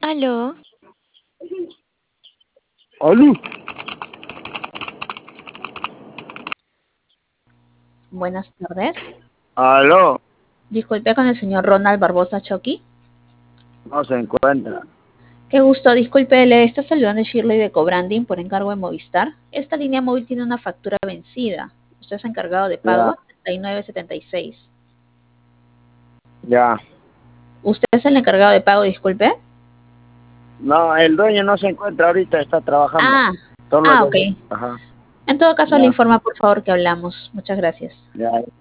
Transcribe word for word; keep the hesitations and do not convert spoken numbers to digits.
Aló. Aló. Buenas tardes. Aló. Disculpe con el señor Ronald Barbosa Choqui. No se encuentra. Qué gusto, disculpe, le está saludando Shirley de Cobranding por encargo de Movistar. Esta línea móvil tiene una factura vencida. Usted es encargado de pago Ya, setenta y nueve setenta y seis. ya. ¿Usted es el encargado de pago, disculpe? No, el dueño no se encuentra ahorita, está trabajando. Ah, Solo ah, el ok. dueño. Ajá. En todo caso, le Ya, informa por favor que hablamos. Muchas gracias. ya.